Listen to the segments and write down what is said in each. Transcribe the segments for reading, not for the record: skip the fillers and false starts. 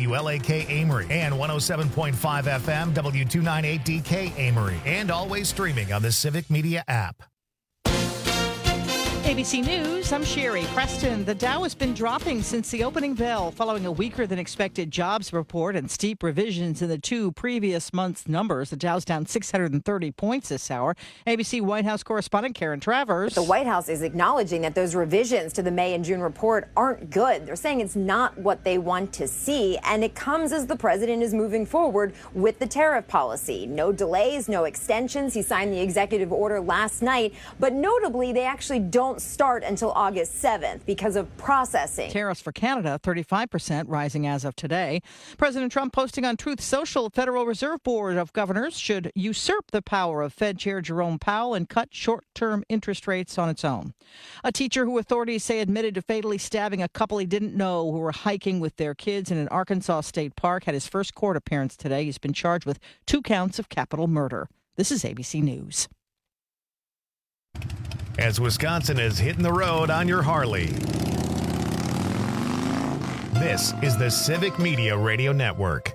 WLAK Amory and 107.5 FM W298DK Amory, and always streaming on the Civic Media app. ABC News, I'm Sherry Preston. The Dow has been dropping since the opening bell following a weaker than expected jobs report and steep revisions in the two previous months' numbers. The Dow's down 630 points this hour. ABC White House correspondent Karen Travers. The White House is acknowledging that those revisions to the May and June report aren't good. They're saying it's not what they want to see, and it comes as the president is moving forward with the tariff policy. No delays, no extensions. He signed the executive order last night, but notably, they actually don't start until August 7th because of processing. Tariffs for Canada, 35%, rising as of today. President Trump posting on Truth Social, Federal Reserve Board of Governors should usurp the power of Fed Chair Jerome Powell and cut short-term interest rates on its own. A teacher who authorities say admitted to fatally stabbing a couple he didn't know who were hiking with their kids in an Arkansas state park had his first court appearance today. He's been charged with 2 counts of capital murder. This is ABC News. As Wisconsin is hitting the road on your Harley. This is the Civic Media Radio Network.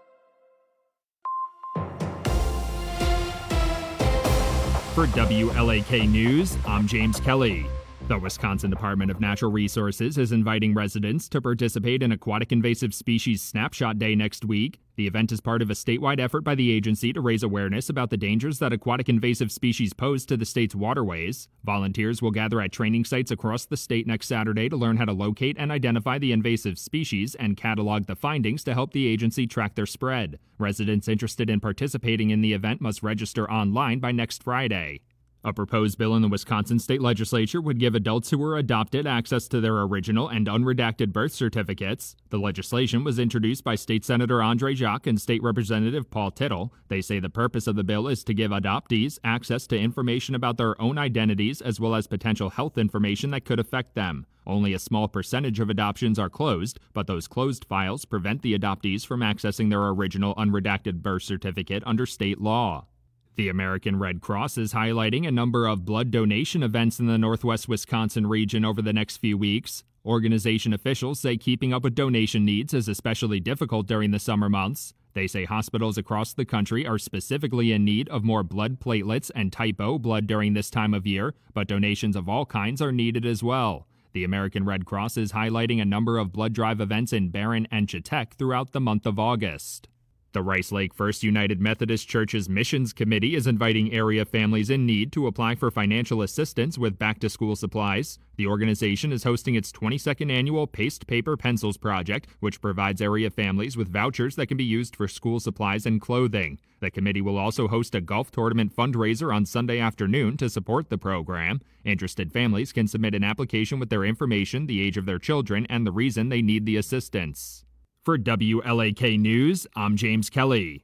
For WLAK News, I'm James Kelly. The Wisconsin Department of Natural Resources is inviting residents to participate in Aquatic Invasive Species Snapshot Day next week. The event is part of a statewide effort by the agency to raise awareness about the dangers that aquatic invasive species pose to the state's waterways. Volunteers will gather at training sites across the state next Saturday to learn how to locate and identify the invasive species and catalog the findings to help the agency track their spread. Residents interested in participating in the event must register online by next Friday. A proposed bill in the Wisconsin state legislature would give adults who were adopted access to their original and unredacted birth certificates. The legislation was introduced by State Senator Andre Jacques and State Representative Paul Tittle. They say the purpose of the bill is to give adoptees access to information about their own identities as well as potential health information that could affect them. Only a small percentage of adoptions are closed, but those closed files prevent the adoptees from accessing their original unredacted birth certificate under state law. The American Red Cross is highlighting a number of blood donation events in the northwest Wisconsin region over the next few weeks. Organization officials say keeping up with donation needs is especially difficult during the summer months. They say hospitals across the country are specifically in need of more blood platelets and type O blood during this time of year, but donations of all kinds are needed as well. The American Red Cross is highlighting a number of blood drive events in Barron and Chetek throughout the month of August. The Rice Lake First United Methodist Church's Missions Committee is inviting area families in need to apply for financial assistance with back-to-school supplies. The organization is hosting its 22nd annual Paste Paper Pencils project, which provides area families with vouchers that can be used for school supplies and clothing. The committee will also host a golf tournament fundraiser on Sunday afternoon to support the program. Interested families can submit an application with their information, the age of their children, and the reason they need the assistance. For WLAK News, I'm James Kelly.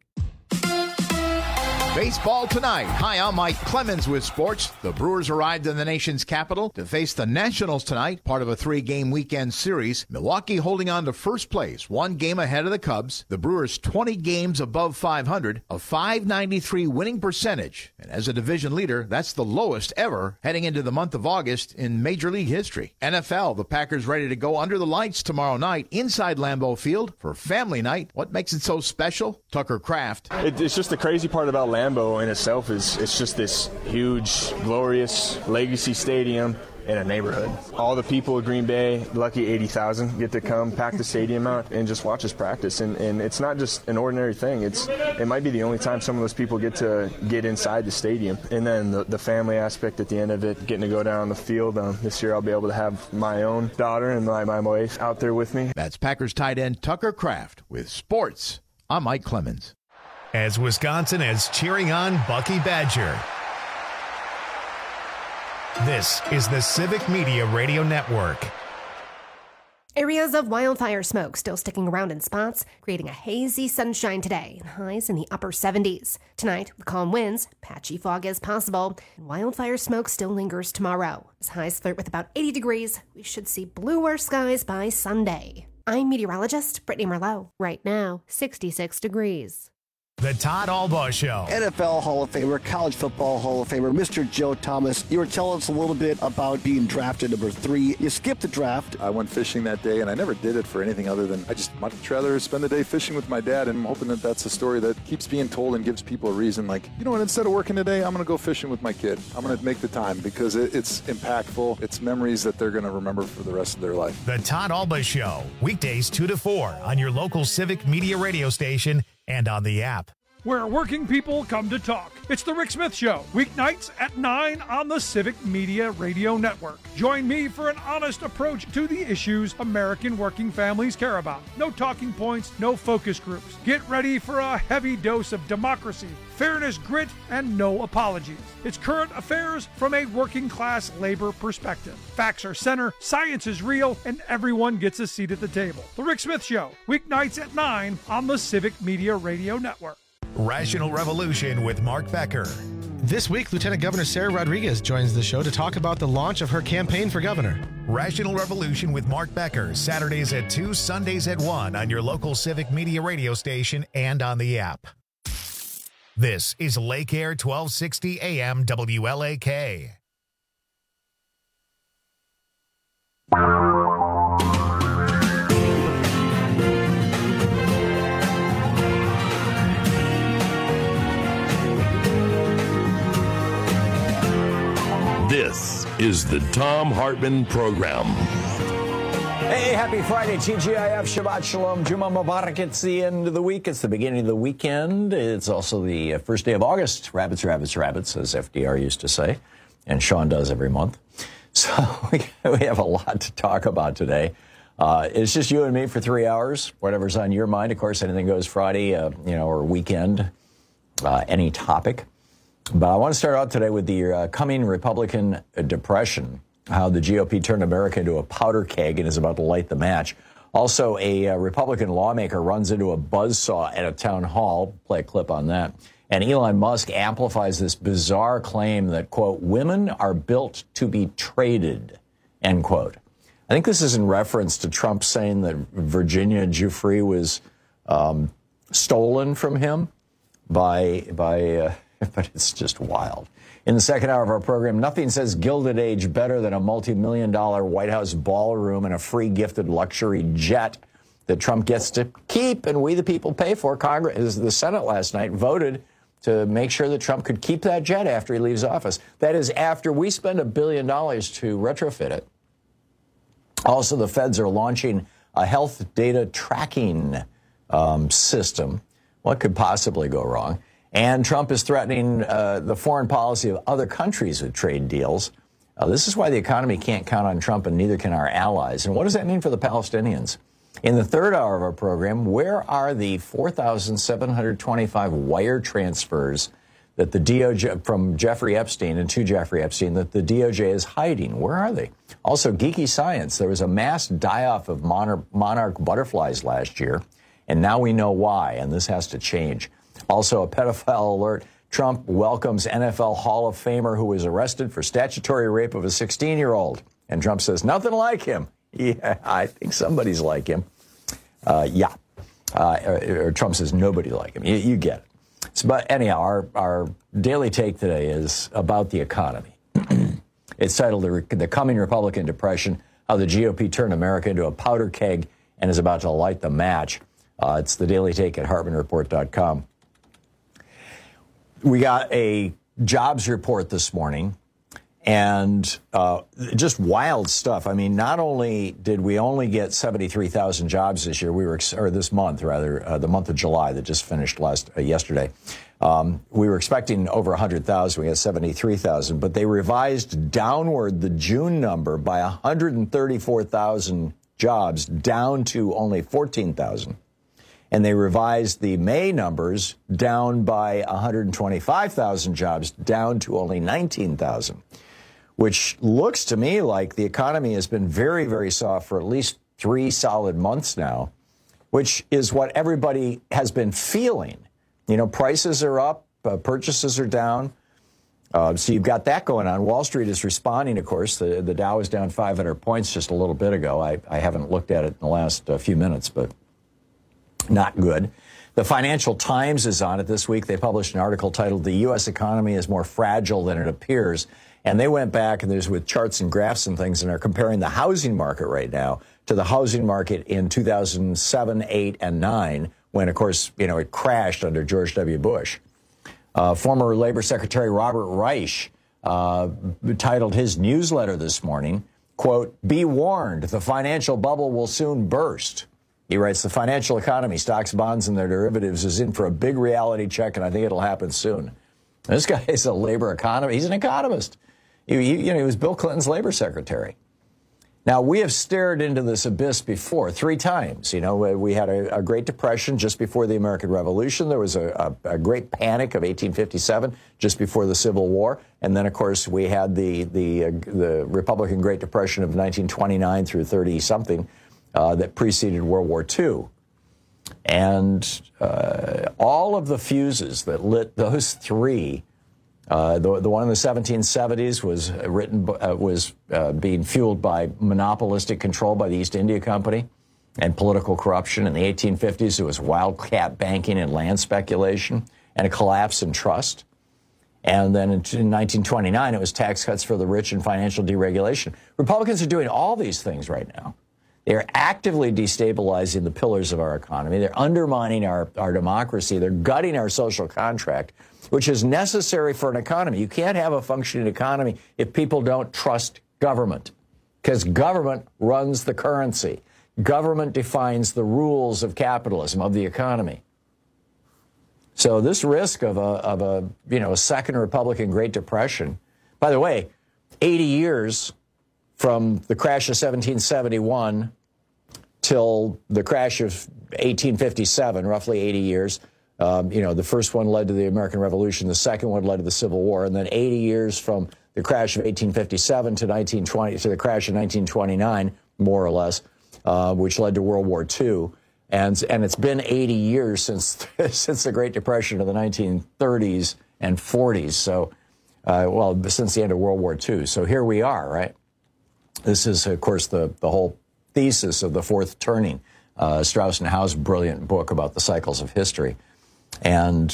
Baseball tonight. Hi, I'm Mike Clemens with sports. The Brewers arrived in the nation's capital to face the Nationals tonight, part of a 3-game weekend series. Milwaukee holding on to first place, 1 game ahead of the Cubs. The Brewers 20 games above 500, a .593 winning percentage. And as a division leader, that's the lowest ever heading into the month of August in Major League history. NFL, the Packers ready to go under the lights tomorrow night inside Lambeau Field for family night. What makes it so special? Tucker Kraft. It's just the crazy part about Lambeau in itself is it's just this huge, glorious legacy stadium in a neighborhood. All the people of Green Bay, lucky 80,000, get to come, pack the stadium out, and just watch us practice. And it's not just an ordinary thing. It might be the only time some of those people get to get inside the stadium. And then the family aspect at the end of it, getting to go down on the field. This year I'll be able to have my own daughter and my wife out there with me. That's Packers tight end Tucker Kraft with sports. I'm Mike Clemens. As Wisconsin is cheering on Bucky Badger. This is the Civic Media Radio Network. Areas of wildfire smoke still sticking around in spots, creating a hazy sunshine today and highs in the upper 70s. Tonight, with calm winds, patchy fog is possible, and wildfire smoke still lingers tomorrow. As highs flirt with about 80 degrees, we should see bluer skies by Sunday. I'm meteorologist Brittany Merlot. Right now, 66 degrees. The Todd Albaugh Show. NFL Hall of Famer, college football Hall of Famer, Mr. Joe Thomas. You were telling us a little bit about being drafted number 3. You skipped the draft. I went fishing that day, and I never did it for anything other than I just much rather spend the day fishing with my dad, and I'm hoping that that's a story that keeps being told and gives people a reason, like, you know what, instead of working today, I'm going to go fishing with my kid. I'm going to make the time because it's impactful. It's memories that they're going to remember for the rest of their life. The Todd Albaugh Show, weekdays 2 to 4 on your local Civic Media radio station and on the app. Where working people come to talk. It's the Rick Smith Show, weeknights at 9 on the Civic Media Radio Network. Join me for an honest approach to the issues American working families care about. No talking points, no focus groups. Get ready for a heavy dose of democracy, fairness, grit, and no apologies. It's current affairs from a working class labor perspective. Facts are center, science is real, and everyone gets a seat at the table. The Rick Smith Show, weeknights at 9 on the Civic Media Radio Network. Rational Revolution with Mark Becker. This week, Lieutenant Governor Sarah Rodriguez joins the show to talk about the launch of her campaign for governor. Rational Revolution with Mark Becker, Saturdays at 2, Sundays at 1 on your local Civic Media radio station and on the app. This is Lake Air 1260 AM WLAK. This is the Thom Hartmann Program. Hey, happy Friday, TGIF, Shabbat Shalom, Juma Mubarak. It's the end of the week. It's the beginning of the weekend. It's also the first day of August. Rabbits, rabbits, rabbits, as FDR used to say, and Sean does every month. So we have a lot to talk about today. It's just you and me for 3 hours, whatever's on your mind. Of course, anything goes Friday, or weekend, any topic. But I want to start out today with the coming Republican depression, how the GOP turned America into a powder keg and is about to light the match. Also, a Republican lawmaker runs into a buzzsaw at a town hall. Play a clip on that. And Elon Musk amplifies this bizarre claim that, quote, women are built to be traded, end quote. I think this is in reference to Trump saying that Virginia Giuffre was stolen from him but it's just wild. In the second hour of our program, nothing says Gilded Age better than a multi-million-dollar White House ballroom and a free gifted luxury jet that Trump gets to keep and we the people pay for. Congress, the Senate last night voted to make sure that Trump could keep that jet after he leaves office. That is after we spend $1 billion to retrofit it. Also, the feds are launching a health data tracking system. What could possibly go wrong? And Trump is threatening the foreign policy of other countries with trade deals. This is why the economy can't count on Trump, and neither can our allies. And what does that mean for the Palestinians? In the third hour of our program, where are the 4,725 wire transfers that the DOJ from Jeffrey Epstein and to Jeffrey Epstein that the DOJ is hiding? Where are they? Also, geeky science. There was a mass die-off of monarch butterflies last year, and now we know why, and this has to change. Also, a pedophile alert. Trump welcomes NFL Hall of Famer who was arrested for statutory rape of a 16-year-old. And Trump says, nothing like him. Yeah, I think somebody's like him. Or Trump says, nobody like him. You get it. So, but anyhow, our daily take today is about the economy. It's titled The Coming Republican Depression, How the GOP Turned America into a Powder Keg and is About to Light the Match. It's the daily take at HartmannReport.com. We got a jobs report this morning, and just wild stuff. I mean, not only did we only get 73,000 jobs this year, or this month rather, the month of July that just finished yesterday. We were expecting over 100,000. We got 73,000, but they revised downward the June number by 134,000 jobs down to only 14,000. And they revised the May numbers down by 125,000 jobs down to only 19,000, which looks to me like the economy has been very, very soft for at least 3 solid months now, which is what everybody has been feeling. You know, prices are up, purchases are down. So you've got that going on. Wall Street is responding, of course. The Dow is down 500 points just a little bit ago. I haven't looked at it in the last few minutes, but Not good. The Financial Times is on it this week. They published an article titled "The U.S. Economy is More Fragile Than It Appears." And they went back and there's with charts and graphs and things and are comparing the housing market right now to the housing market in 2007, 8, and 9, when, of course, it crashed under George W. Bush. Former Labor Secretary Robert Reich titled his newsletter this morning, quote, "Be warned, the financial bubble will soon burst." He writes, "The financial economy, stocks, bonds, and their derivatives is in for a big reality check, and I think it'll happen soon." This guy is a labor economist. He's an economist. He was Bill Clinton's labor secretary. Now, we have stared into this abyss before 3 times. We had a Great Depression just before the American Revolution. There was a great panic of 1857 just before the Civil War. And then, of course, we had the Republican Great Depression of 1929 through 30-something that preceded World War II. And all of the fuses that lit those 3, the one in the 1770s was being fueled by monopolistic control by the East India Company and political corruption. In the 1850s, it was wildcat banking and land speculation and a collapse in trust. And then in 1929, it was tax cuts for the rich and financial deregulation. Republicans are doing all these things right now. They're actively destabilizing the pillars of our economy. They're undermining our democracy. They're gutting our social contract, which is necessary for an economy. You can't have a functioning economy if people don't trust government, because government runs the currency. Government defines the rules of capitalism, of the economy. So this risk of a second Republican Great Depression, by the way, 80 years from the crash of 1771 till the crash of 1857, roughly 80 years. The first one led to the American Revolution. The second one led to the Civil War. And then 80 years from the crash of 1857 to the crash of 1929, more or less, which led to World War II. And it's been 80 years since the Great Depression of the 1930s and 40s. So, since the end of World War II. So here we are, right? This is, of course, the whole thesis of The Fourth Turning, Strauss and Howe's brilliant book about the cycles of history. And,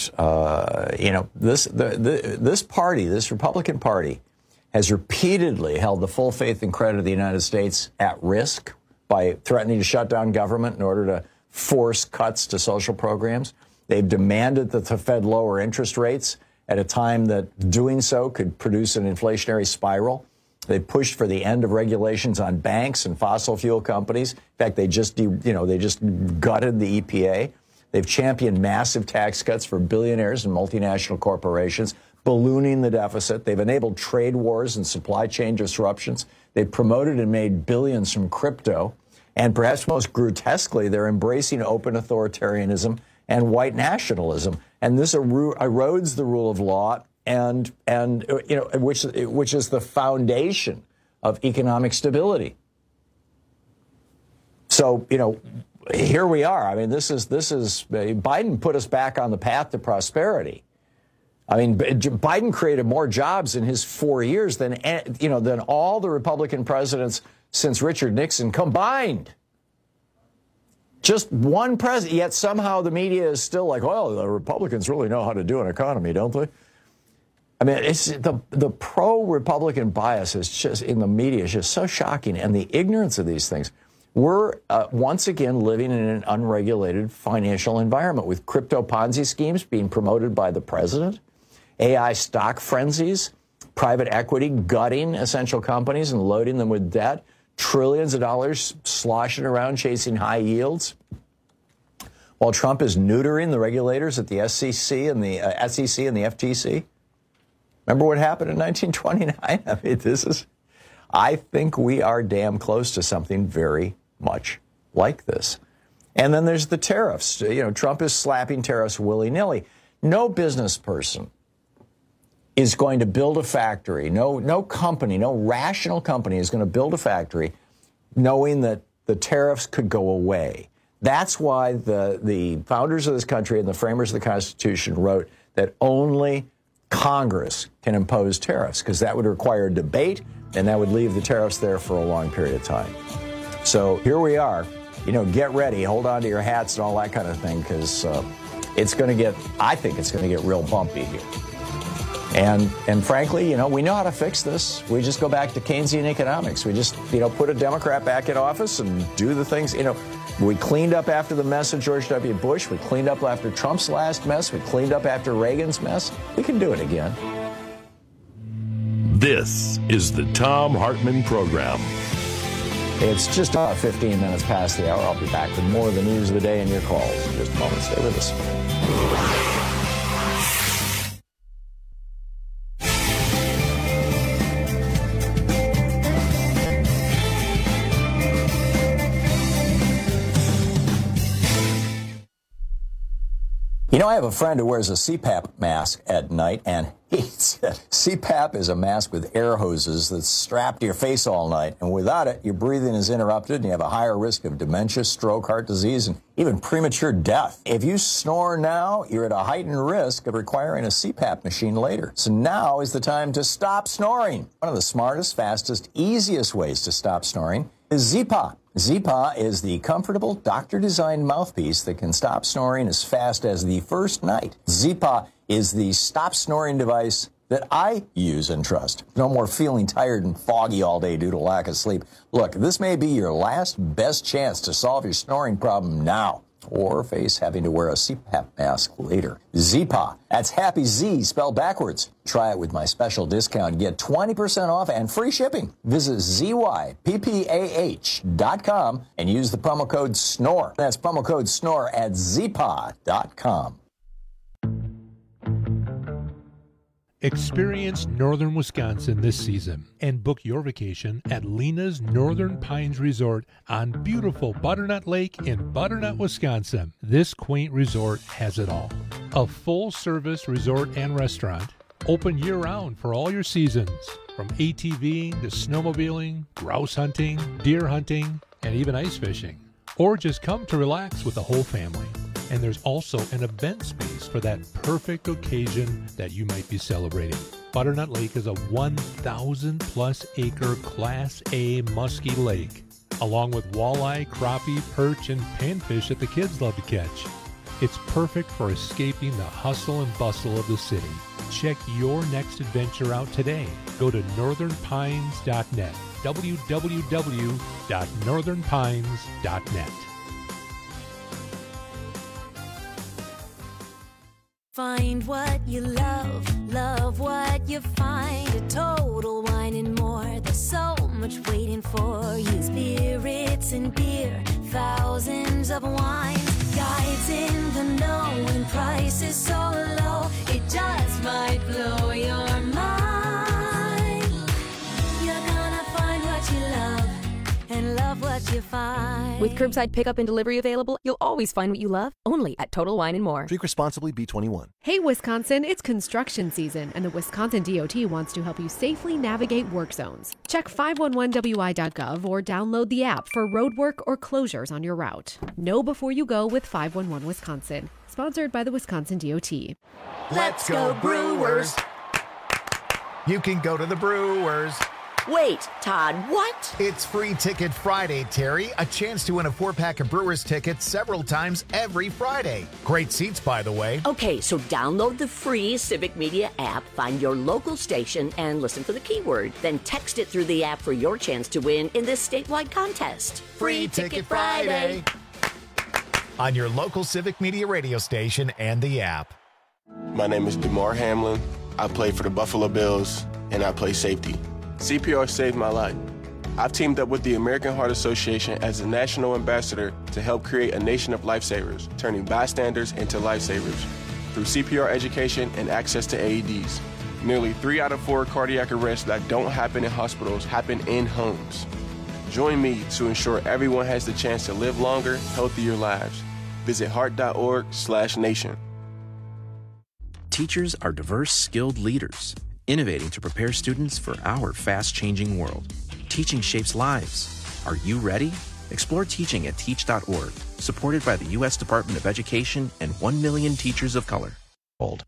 this party, this Republican Party, has repeatedly held the full faith and credit of the United States at risk by threatening to shut down government in order to force cuts to social programs. They've demanded that the Fed lower interest rates at a time that doing so could produce an inflationary spiral. They pushed for the end of regulations on banks and fossil fuel companies. In fact, they just gutted the EPA. They've championed massive tax cuts for billionaires and multinational corporations, ballooning the deficit. They've enabled trade wars and supply chain disruptions. They've promoted and made billions from crypto. And perhaps most grotesquely, they're embracing open authoritarianism and white nationalism. And this erodes the rule of law and which is the foundation of economic stability. So, here we are. I mean, this is Biden put us back on the path to prosperity. I mean, Biden created more jobs in his 4 years than all the Republican presidents since Richard Nixon combined. Just one president, yet somehow the media is still like, well, the Republicans really know how to do an economy, don't they? I mean, it's the pro-Republican bias is just in the media is just so shocking, and the ignorance of these things. We're once again living in an unregulated financial environment with crypto Ponzi schemes being promoted by the president, AI stock frenzies, private equity gutting essential companies and loading them with debt, trillions of dollars sloshing around chasing high yields, while Trump is neutering the regulators at the SEC and the FTC. Remember what happened in 1929? I mean, I think we are damn close to something very much like this. And then there's the tariffs. Trump is slapping tariffs willy-nilly. No business person is going to build a factory. No company, no rational company is going to build a factory knowing that the tariffs could go away. That's why the founders of this country and the framers of the Constitution wrote that only Congress can impose tariffs, because that would require debate, and that would leave the tariffs there for a long period of time. So here we are. get ready, hold on to your hats and all that kind of thing, because I think it's going to get real bumpy here. And frankly, we know how to fix this. We just go back to Keynesian economics. We just, put a Democrat back in office and do the things, we cleaned up after the mess of George W. Bush. We cleaned up after Trump's last mess. We cleaned up after Reagan's mess. We can do it again. This is the Thom Hartmann Program. It's just 15 minutes past the hour. I'll be back with more of the news of the day and your calls in just a moment. Stay with us. I have a friend who wears a CPAP mask at night and hates it. CPAP is a mask with air hoses that's strapped to your face all night, and without it, your breathing is interrupted and you have a higher risk of dementia, stroke, heart disease, and even premature death. If you snore now, you're at a heightened risk of requiring a CPAP machine later. So now is the time to stop snoring. One of the smartest, fastest, easiest ways to stop snoring is Zyppah. Zyppah is the comfortable, doctor-designed mouthpiece that can stop snoring as fast as the first night. Zyppah is the stop snoring device that I use and trust. No more feeling tired and foggy all day due to lack of sleep. Look, this may be your last best chance to solve your snoring problem now, or face having to wear a CPAP mask later. Zyppah. That's Happy Z spelled backwards. Try it with my special discount. Get 20% off and free shipping. Visit ZYPPAH.com and use the promo code SNORE. That's promo code SNORE at Zyppah.com. Experience northern Wisconsin this season and book your vacation at Lena's Northern Pines Resort on beautiful Butternut Lake in Butternut, Wisconsin. This quaint resort has it all. A full-service resort and restaurant, open year-round for all your seasons, from ATVing to snowmobiling, grouse hunting, deer hunting, and even ice fishing. Or just come to relax with the whole family. And there's also an event space for that perfect occasion that you might be celebrating. Butternut Lake is a 1,000-plus acre Class A musky lake, along with walleye, crappie, perch, and panfish that the kids love to catch. It's perfect for escaping the hustle and bustle of the city. Check your next adventure out today. Go to northernpines.net, www.northernpines.net. Find what you love, love what you find. A Total Wine and More. There's so much waiting for you. Spirits and beer, thousands of wines. Guides in the know and prices so low. It just might blow your mind. You're gonna find what you love and love what you find. With curbside pickup and delivery available, you'll always find what you love, only at Total Wine & More. Drink responsibly, B21. Hey, Wisconsin, it's construction season, and the Wisconsin DOT wants to help you safely navigate work zones. Check 511wi.gov or download the app for road work or closures on your route. Know before you go with 511 Wisconsin. Sponsored by the Wisconsin DOT. Let's go Brewers! You can go to the Brewers. Wait, Todd, what? It's Free Ticket Friday, Terry. A chance to win a 4-pack of Brewers tickets several times every Friday. Great seats, by the way. Okay, so download the free Civic Media app, find your local station, and listen for the keyword. Then text it through the app for your chance to win in this statewide contest. Free Ticket Friday. On your local Civic Media radio station and the app. My name is DeMar Hamlin. I play for the Buffalo Bills, and I play safety. CPR saved my life. I've teamed up with the American Heart Association as a national ambassador to help create a nation of lifesavers, turning bystanders into lifesavers through CPR education and access to AEDs. Nearly 3 out of 4 cardiac arrests that don't happen in hospitals happen in homes. Join me to ensure everyone has the chance to live longer, healthier lives. Visit heart.org/nation. Teachers are diverse, skilled leaders, innovating to prepare students for our fast-changing world. Teaching shapes lives. Are you ready? Explore teaching at teach.org, supported by the U.S. Department of Education and 1 million teachers of color. Hold.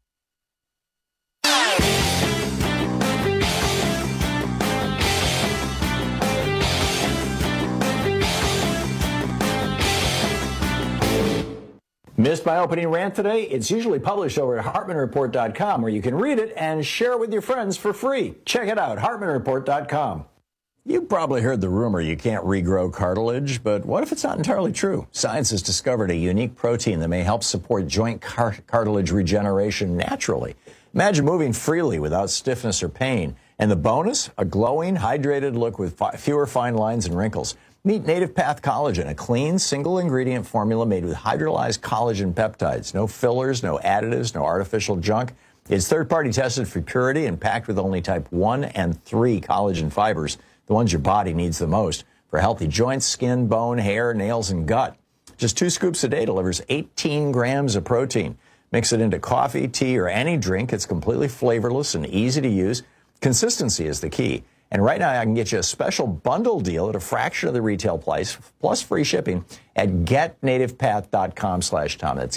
Missed my opening rant today? It's usually published over at HartmanReport.com, where you can read it and share it with your friends for free. Check it out, HartmanReport.com. You've probably heard the rumor you can't regrow cartilage, but what if it's not entirely true? Science has discovered a unique protein that may help support joint cartilage regeneration naturally. Imagine moving freely without stiffness or pain. And the bonus? A glowing, hydrated look with fewer fine lines and wrinkles. Meet Native Path Collagen, a clean, single-ingredient formula made with hydrolyzed collagen peptides. No fillers, no additives, no artificial junk. It's third-party tested for purity and packed with only type 1 and 3 collagen fibers, the ones your body needs the most, for healthy joints, skin, bone, hair, nails, and gut. Just 2 scoops a day delivers 18 grams of protein. Mix it into coffee, tea, or any drink. It's completely flavorless and easy to use. Consistency is the key. And right now, I can get you a special bundle deal at a fraction of the retail price, plus free shipping, at getnativepath.com/Tom. That's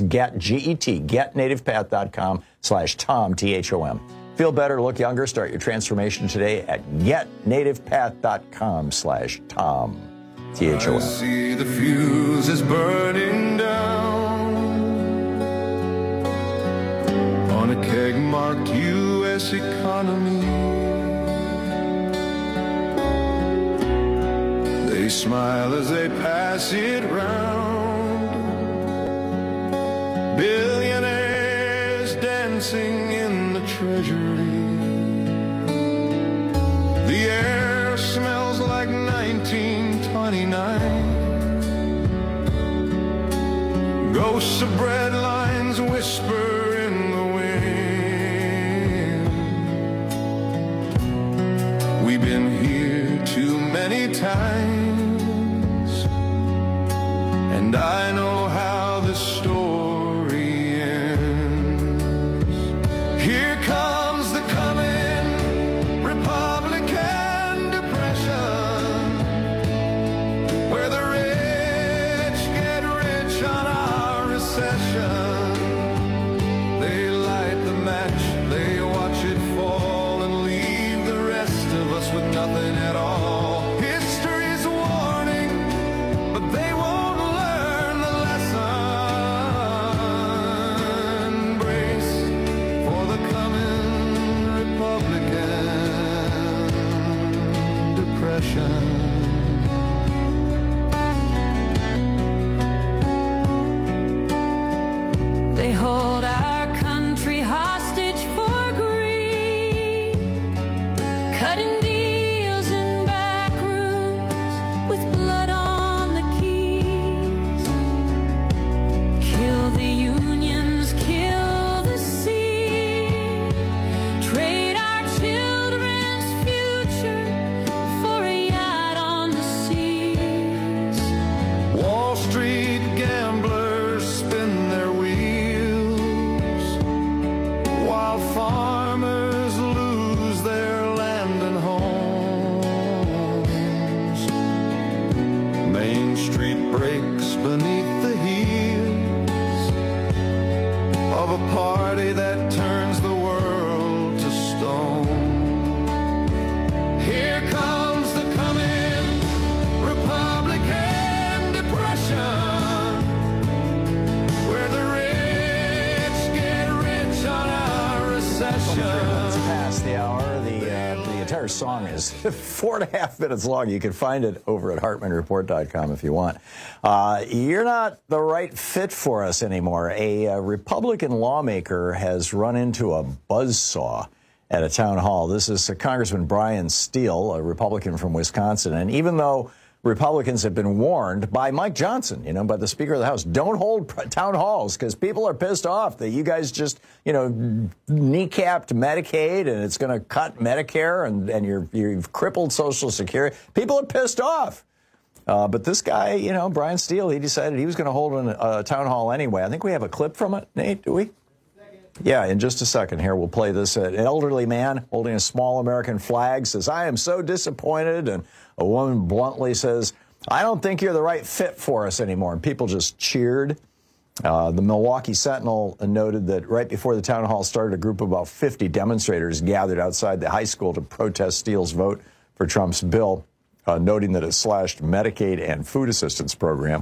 getnativepath.com/Tom, T-H-O-M. Feel better, look younger, start your transformation today at getnativepath.com/Tom, T-H-O-M. I see the fuse is burning down on a keg-marked U.S. economy. They smile as they pass it round. Billionaires dancing in the treasury. The air smells like 1929. Ghosts of bread lines whisper in the wind. We've been here too many times, and I know how the story ends. Here comes the coming Republican depression, where the rich get rich on our recession. They light the match, they watch it fall, and leave the rest of us with nothing at all. They hold our country hostage for greed, cutting deals in back rooms with blood on the keys. Kill the unions, kill the sea, trade our children's future for a yacht on the seas. Wall Street gamblers spin their wheels, while farmers lose their land and homes. Main Street breaks beneath the heels of a party that turns the world to stone. Here comes the coming Republican depression, where the rich get rich on our recession. It's past the hour. The entire song is 4.5 minutes long. You can find it over at HartmanReport.com if you want. You're not the right fit for us anymore. A Republican lawmaker has run into a buzzsaw at a town hall. This is Congressman Brian Steele, a Republican from Wisconsin. And even though Republicans have been warned by Mike Johnson, by the Speaker of the House, don't hold town halls because people are pissed off that you guys just, kneecapped Medicaid and it's going to cut Medicare and you've crippled Social Security. People are pissed off. But this guy, Brian Steele, he decided he was going to hold a town hall anyway. I think we have a clip from it, Nate, do we? Yeah, in just a second here, we'll play this. An elderly man holding a small American flag says, "I am so disappointed." And a woman bluntly says, "I don't think you're the right fit for us anymore." And people just cheered. The Milwaukee Sentinel noted that right before the town hall started, a group of about 50 demonstrators gathered outside the high school to protest Steele's vote for Trump's bill, noting that it slashed Medicaid and food assistance program.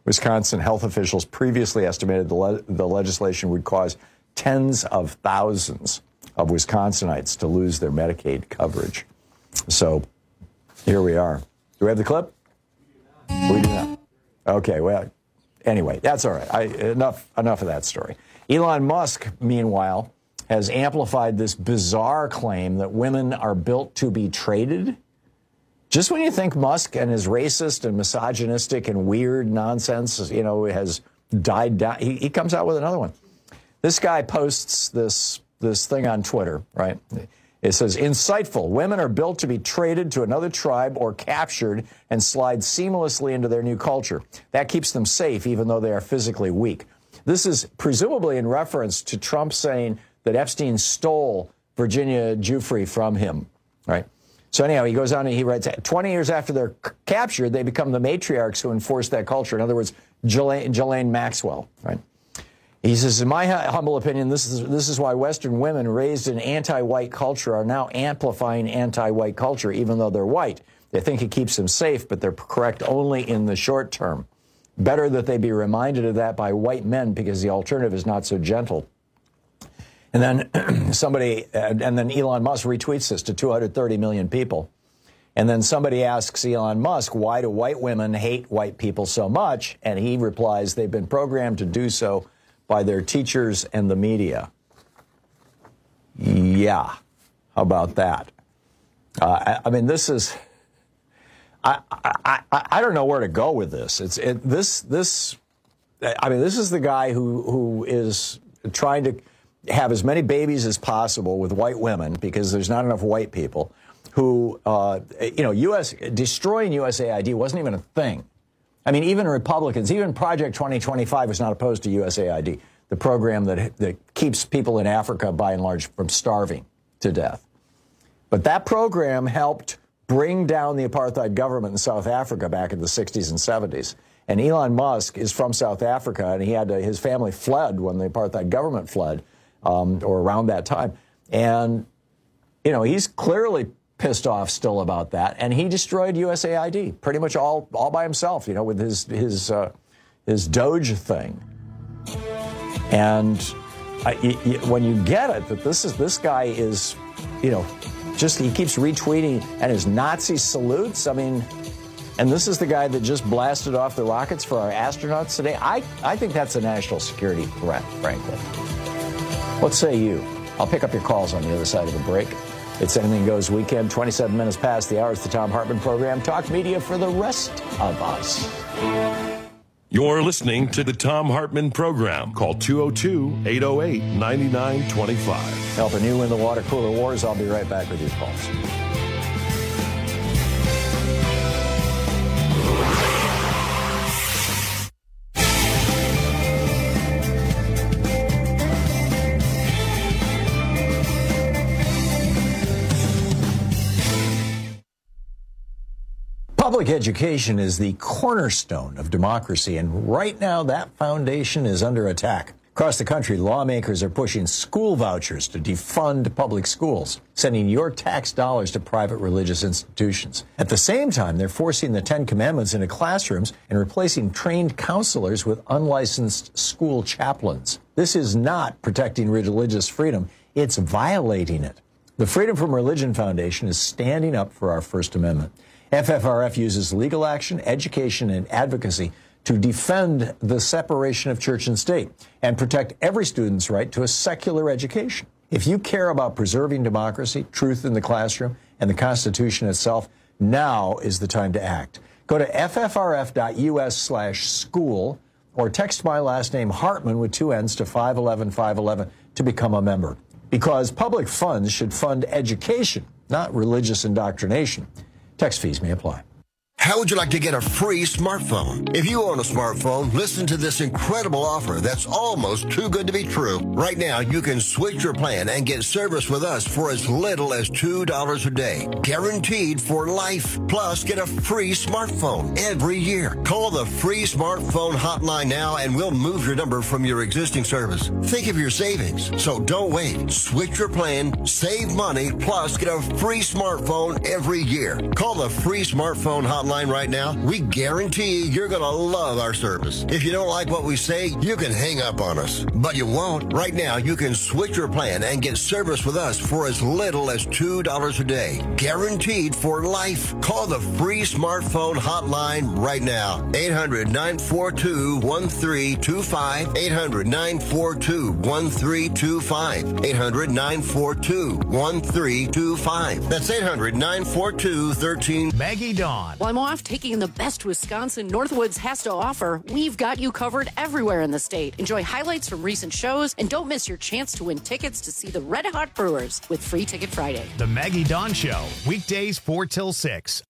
Wisconsin health officials previously estimated the legislation would cause tens of thousands of Wisconsinites to lose their Medicaid coverage. So here we are. Do we have the clip? We do not. Okay, well, anyway, that's all right. Enough of that story. Elon Musk, meanwhile, has amplified this bizarre claim that women are built to be traded. Just when you think Musk and his racist and misogynistic and weird nonsense, has died down, he comes out with another one. This guy posts this thing on Twitter, right? It says, insightful, women are built to be traded to another tribe or captured and slide seamlessly into their new culture. That keeps them safe, even though they are physically weak. This is presumably in reference to Trump saying that Epstein stole Virginia Giuffre from him, right? So anyhow, he goes on and he writes, 20 years after they're captured, they become the matriarchs who enforce that culture. In other words, Ghislaine Maxwell, right? He says, in my humble opinion, this is why Western women raised in anti-white culture are now amplifying anti-white culture, even though they're white. They think it keeps them safe, but they're correct only in the short term. Better that they be reminded of that by white men, because the alternative is not so gentle. And then and then Elon Musk retweets this to 230 million people. And then somebody asks Elon Musk, why do white women hate white people so much? And he replies, they've been programmed to do so by their teachers and the media. Yeah, how about that? I mean, this is. I don't know where to go with this. This is the guy who is trying to have as many babies as possible with white women because there's not enough white people. Who destroying USAID wasn't even a thing. I mean, even Republicans, even Project 2025 was not opposed to USAID, the program that keeps people in Africa, by and large, from starving to death. But that program helped bring down the apartheid government in South Africa back in the 60s and 70s. And Elon Musk is from South Africa, and his family fled when the apartheid government fled, or around that time. And, he's clearly pissed off still about that, and he destroyed USAID pretty much all by himself, with his Doge thing. And when you get it, that this guy is, he keeps retweeting and his Nazi salutes. I mean, and this is the guy that just blasted off the rockets for our astronauts today. I think that's a national security threat, frankly. What say you? I'll pick up your calls on the other side of the break. It's Anything Goes Weekend, 27 minutes past the hour. It's the Tom Hartman Program. Talk media for the rest of us. You're listening to the Tom Hartman Program. Call 202-808-9925. Helping you win the water cooler wars. I'll be right back with your calls. Public education is the cornerstone of democracy, and right now that foundation is under attack. Across the country, lawmakers are pushing school vouchers to defund public schools, sending your tax dollars to private religious institutions. At the same time, they're forcing the Ten Commandments into classrooms and replacing trained counselors with unlicensed school chaplains. This is not protecting religious freedom, it's violating it. The Freedom from Religion Foundation is standing up for our First Amendment. FFRF uses legal action, education, and advocacy to defend the separation of church and state and protect every student's right to a secular education. If you care about preserving democracy, truth in the classroom, and the Constitution itself, now is the time to act. Go to ffrf.us/school or text my last name Hartman with 2 N's to 511-511 to become a member. Because public funds should fund education, not religious indoctrination. Text fees may apply. How would you like to get a free smartphone? If you own a smartphone, listen to this incredible offer that's almost too good to be true. Right now, you can switch your plan and get service with us for as little as $2 a day. Guaranteed for life. Plus, get a free smartphone every year. Call the free smartphone hotline now and we'll move your number from your existing service. Think of your savings. So don't wait. Switch your plan, save money, plus get a free smartphone every year. Call the free smartphone hotline hotline right now, we guarantee you're going to love our service. If you don't like what we say, you can hang up on us. But you won't. Right now, you can switch your plan and get service with us for as little as $2 a day. Guaranteed for life. Call the free smartphone hotline right now. 800-942-1325. 800-942-1325. 800-942-1325. That's 800-942-13. Maggie Dawn. While I'm off taking the best Wisconsin Northwoods has to offer, we've got you covered everywhere in the state. Enjoy highlights from recent shows and don't miss your chance to win tickets to see the Red Hot Brewers with Free Ticket Friday. The Maggie Dawn Show, weekdays 4 till 6.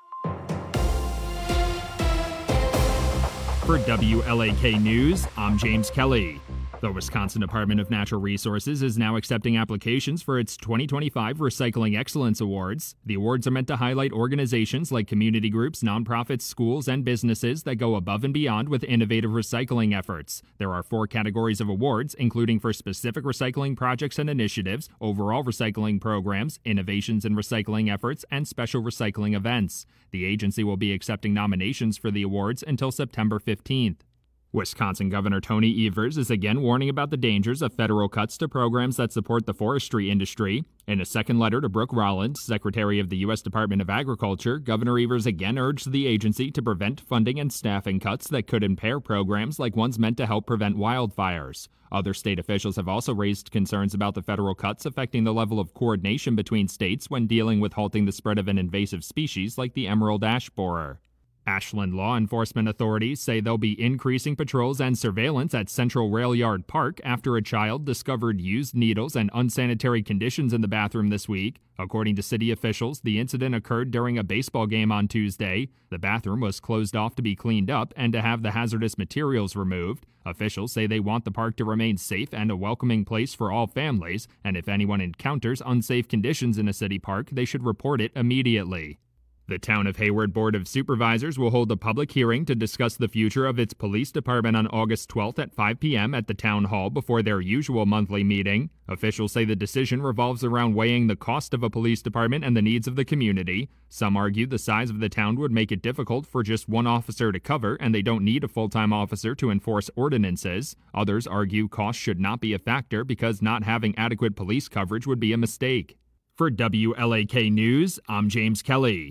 For WLAK News, I'm James Kelly. The Wisconsin Department of Natural Resources is now accepting applications for its 2025 Recycling Excellence Awards. The awards are meant to highlight organizations like community groups, nonprofits, schools, and businesses that go above and beyond with innovative recycling efforts. There are 4 categories of awards, including for specific recycling projects and initiatives, overall recycling programs, innovations in recycling efforts, and special recycling events. The agency will be accepting nominations for the awards until September 15th. Wisconsin Governor Tony Evers is again warning about the dangers of federal cuts to programs that support the forestry industry. In a second letter to Brooke Rollins, Secretary of the U.S. Department of Agriculture, Governor Evers again urged the agency to prevent funding and staffing cuts that could impair programs like ones meant to help prevent wildfires. Other state officials have also raised concerns about the federal cuts affecting the level of coordination between states when dealing with halting the spread of an invasive species like the emerald ash borer. Ashland law enforcement authorities say they'll be increasing patrols and surveillance at Central Rail Yard Park after a child discovered used needles and unsanitary conditions in the bathroom this week. According to city officials, the incident occurred during a baseball game on Tuesday. The bathroom was closed off to be cleaned up and to have the hazardous materials removed. Officials say they want the park to remain safe and a welcoming place for all families, and if anyone encounters unsafe conditions in a city park, they should report it immediately. The Town of Hayward Board of Supervisors will hold a public hearing to discuss the future of its police department on August 12th at 5 p.m. at the Town Hall before their usual monthly meeting. Officials say the decision revolves around weighing the cost of a police department and the needs of the community. Some argue the size of the town would make it difficult for just one officer to cover, and they don't need a full-time officer to enforce ordinances. Others argue cost should not be a factor because not having adequate police coverage would be a mistake. For WLAK News, I'm James Kelly.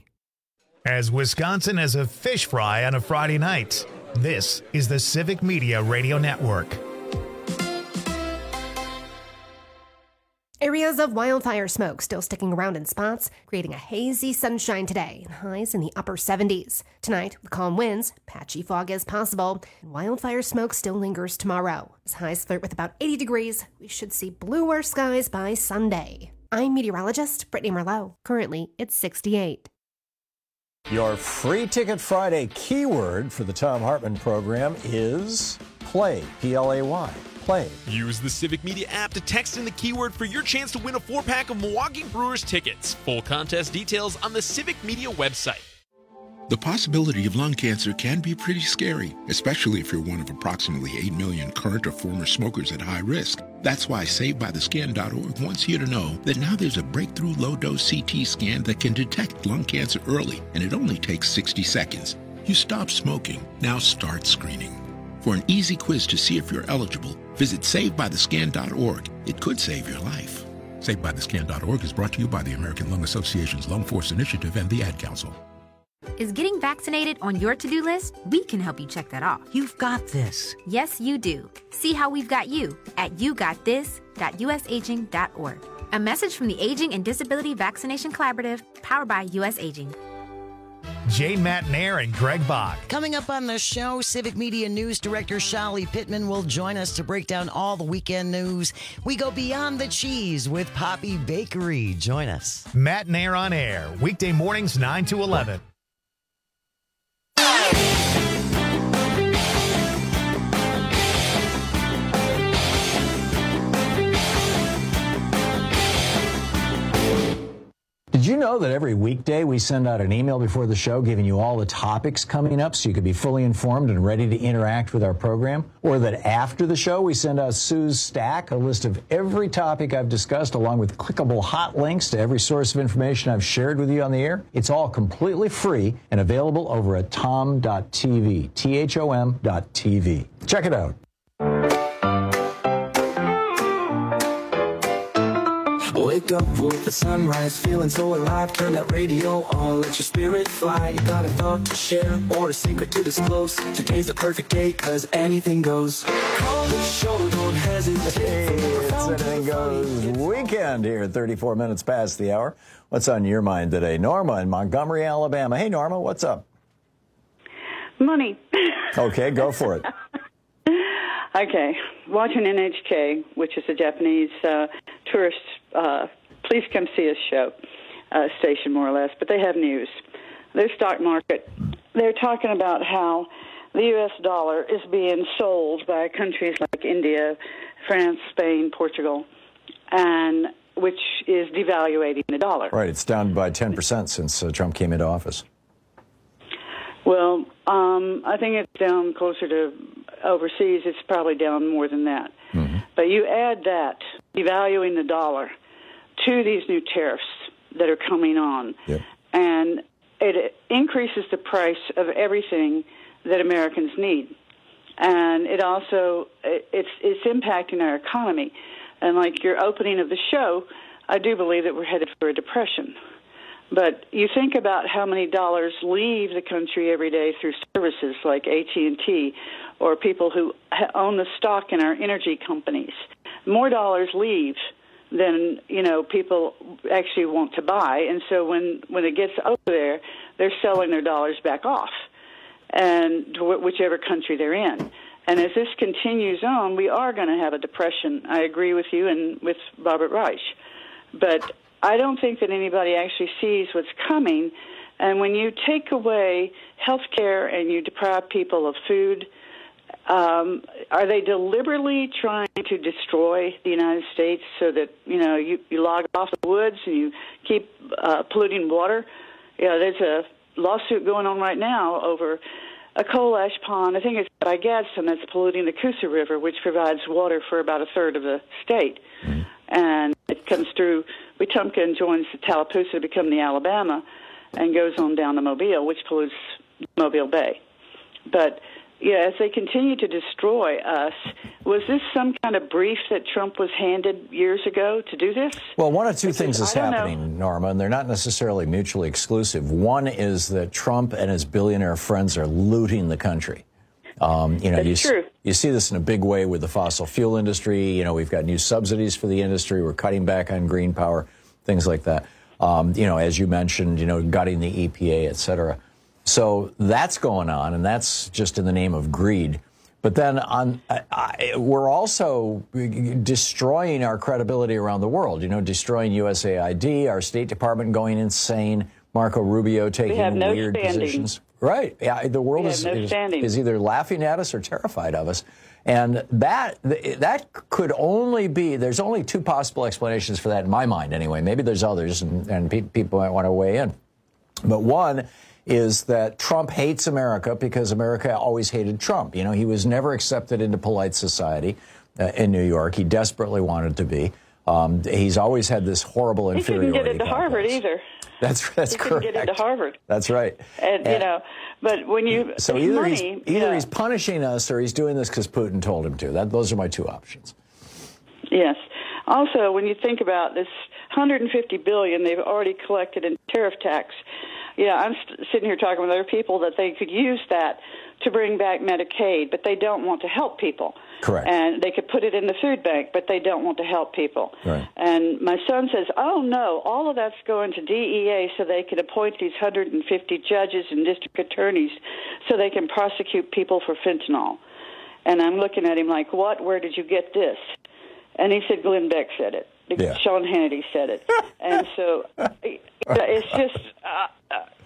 As Wisconsin has a fish fry on a Friday night, this is the Civic Media Radio Network. Areas of wildfire smoke still sticking around in spots, creating a hazy sunshine today, and highs in the upper 70s. Tonight, with calm winds, patchy fog is possible, and wildfire smoke still lingers tomorrow. As highs flirt with about 80 degrees, we should see bluer skies by Sunday. I'm meteorologist Brittany Merlot. Currently, it's 68. Your Free Ticket Friday keyword for the Thom Hartmann program is play, P-L-A-Y, play. Use the Civic Media app to text in the keyword for your chance to win a 4-pack of Milwaukee Brewers tickets. Full contest details on the Civic Media website. The possibility of lung cancer can be pretty scary, especially if you're one of approximately 8 million current or former smokers at high risk. That's why SaveByTheScan.org wants you to know that now there's a breakthrough low-dose CT scan that can detect lung cancer early, and it only takes 60 seconds. You stop smoking, now start screening. For an easy quiz to see if you're eligible, visit SaveByTheScan.org. It could save your life. SaveByTheScan.org is brought to you by the American Lung Association's Lung Force Initiative and the Ad Council. Is getting vaccinated on your to-do list? We can help you check that off. You've got this. Yes, you do. See how we've got you at yougotthis.usaging.org. A message from the Aging and Disability Vaccination Collaborative, powered by U.S. Aging. Jane Matnair and Greg Bach. Coming up on the show, Civic Media News Director Shali Pittman will join us to break down all the weekend news. We go beyond the cheese with Poppy Bakery. Join us. Matnair on air, weekday mornings 9 to 11. Did Did you know that every weekday we send out an email before the show giving you all the topics coming up so you could be fully informed and ready to interact with our program? Or that after the show we send out Sue's Stack, a list of every topic I've discussed along with clickable hot links to every source of information I've shared with you on the air? It's all completely free and available over at tom.tv, THOM.tv. Check it out. Wake up with the sunrise, feeling so alive. Turn that radio on, let your spirit fly. You got a thought to share or a secret to disclose. Today's the perfect day, cause anything goes. Call the show, don't hesitate. Hey, it's Anything Goes weekend here at 34 minutes past the hour. What's on your mind today? Norma in Montgomery, Alabama. Hey, Norma, what's up? Money. Okay, go for it. Okay, watching NHK, which is a Japanese tourist, please come see us show station, more or less, but they have news. Their stock market, they're talking about how the U.S. dollar is being sold by countries like India, France, Spain, Portugal, and which is devaluating the dollar. Right, it's down by 10% since Trump came into office. Well, I think it's down closer to overseas. It's probably down more than that. Mm-hmm. But you add that, devaluing the dollar, to these new tariffs that are coming on, yep. And it increases the price of everything that Americans need. And it also, it's impacting our economy. And like your opening of the show, I do believe that we're headed for a depression. But you think about how many dollars leave the country every day through services like AT&T or people who own the stock in our energy companies. More dollars leave than, people actually want to buy. And so when it gets over there, they're selling their dollars back off, and to whichever country they're in. And as this continues on, we are going to have a depression. I agree with you and with Robert Reich. But I don't think that anybody actually sees what's coming. And when you take away health care and you deprive people of food, are they deliberately trying to destroy the United States so that, you log off the woods and you keep polluting water? There's a lawsuit going on right now over a coal ash pond. I think it's by Gadsden that's polluting the Coosa River, which provides water for about a third of the state. Mm-hmm. And it comes through Wetumpka and joins the Tallapoosa to become the Alabama and goes on down to Mobile, which pollutes Mobile Bay. But, as they continue to destroy us, was this some kind of brief that Trump was handed years ago to do this? Well, one of two things is happening, Norma, and they're not necessarily mutually exclusive. One is that Trump and his billionaire friends are looting the country. That's true. You see this in a big way with the fossil fuel industry. We've got new subsidies for the industry. We're cutting back on green power, things like that. As you mentioned, gutting the EPA, et cetera. So that's going on, and that's just in the name of greed. But then we're also destroying our credibility around the world, destroying USAID, our State Department going insane, Marco Rubio taking weird positions. Right. Yeah, the world is either laughing at us or terrified of us. And that could only be, there's only two possible explanations for that in my mind anyway. Maybe there's others, and people might want to weigh in. But one is that Trump hates America because America always hated Trump. He was never accepted into polite society in New York. He desperately wanted to be. He's always had this horrible inferiority complex. He couldn't get into Harvard either. That's correct. He couldn't get into Harvard. That's right. And but when you so either he's punishing us or he's doing this because Putin told him to. Those are my two options. Yes. Also, when you think about this $150 billion they've already collected in tariff tax, I'm sitting here talking with other people that they could use that to bring back Medicaid, but they don't want to help people. Correct. And they could put it in the food bank, but they don't want to help people. Right. And my son says, oh, no, all of that's going to DEA so they can appoint these 150 judges and district attorneys so they can prosecute people for fentanyl. And I'm looking at him like, what? Where did you get this? And he said, Glenn Beck said it. Yeah. Sean Hannity said it. And so it's just,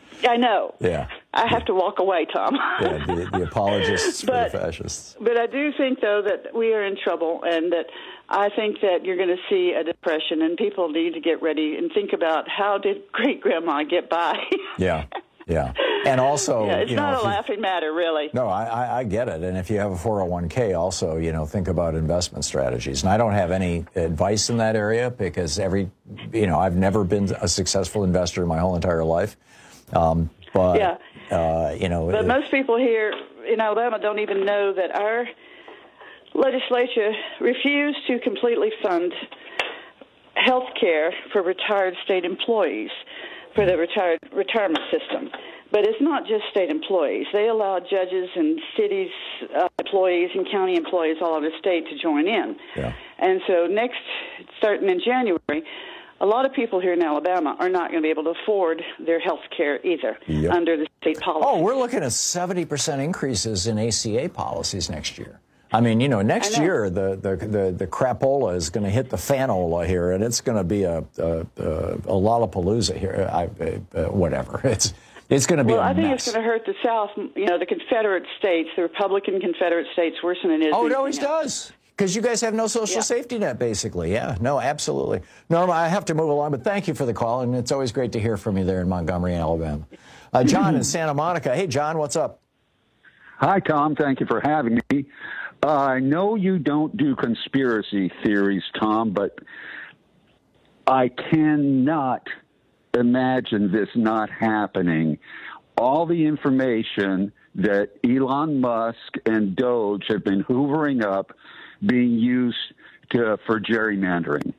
I know. Yeah. I have to walk away, Tom. Yeah, the apologists for the fascists. But I do think, though, that we are in trouble, and that I think that you're going to see a depression, and people need to get ready and think about how did great-grandma get by? Yeah. And also, it's not a laughing matter, really. No, I get it. And if you have a 401k, also, think about investment strategies. And I don't have any advice in that area because I've never been a successful investor in my whole entire life. But most people here in Alabama don't even know that our legislature refused to completely fund health care for retired state employees for the retirement system. But it's not just state employees. They allow judges and cities employees and county employees all over the state to join in. Yeah. And so starting in January, a lot of people here in Alabama are not going to be able to afford their health care either under the state policy. Oh, we're looking at 70% increases in ACA policies next year. I mean, next year the crapola is going to hit the fanola here, and it's going to be a lollapalooza here. Whatever. It's going to be a mess. I think it's going to hurt the South. The Confederate states, the Republican Confederate states, worse than it is. Oh, it always does. Because you guys have no social safety net, basically. Yeah, no, absolutely. Norma, I have to move along, but thank you for the call, and it's always great to hear from you there in Montgomery, Alabama. John in Santa Monica. Hey, John, what's up? Hi, Tom. Thank you for having me. I know you don't do conspiracy theories, Tom, but I cannot imagine this not happening. All the information that Elon Musk and Doge have been hoovering up being used for gerrymandering.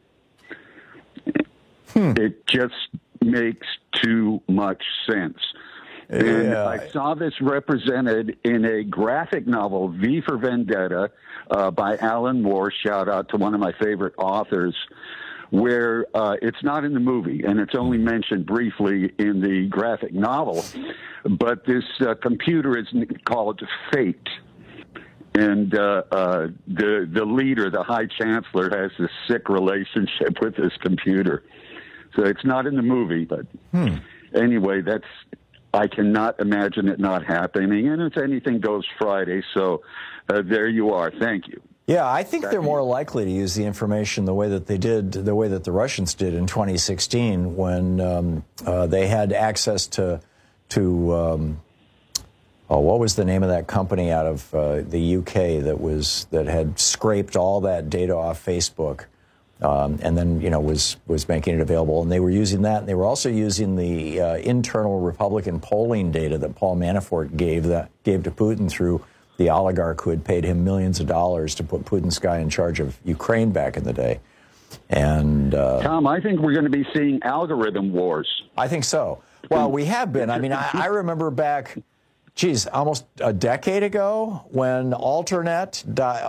It just makes too much sense. And I saw this represented in a graphic novel, V for Vendetta, by Alan Moore. Shout out to one of my favorite authors, where it's not in the movie, and it's only mentioned briefly in the graphic novel. But this computer is called Fate. And the leader, the High Chancellor, has this sick relationship with this computer. So it's not in the movie, but anyway, I cannot imagine it not happening. And it's anything goes Friday, so there you are. Thank you. Yeah, I think they're more likely to use the information the way that the Russians did in 2016 when they had access to what was the name of that company out of the UK that had scraped all that data off Facebook, and then was making it available, and they were using that, and they were also using the internal Republican polling data that Paul Manafort gave to Putin through the oligarch who had paid him millions of dollars to put Putin's guy in charge of Ukraine back in the day. And Tom, I think we're going to be seeing algorithm wars. I think so. Well, we have been. I mean, I remember back, almost a decade ago when alternate.net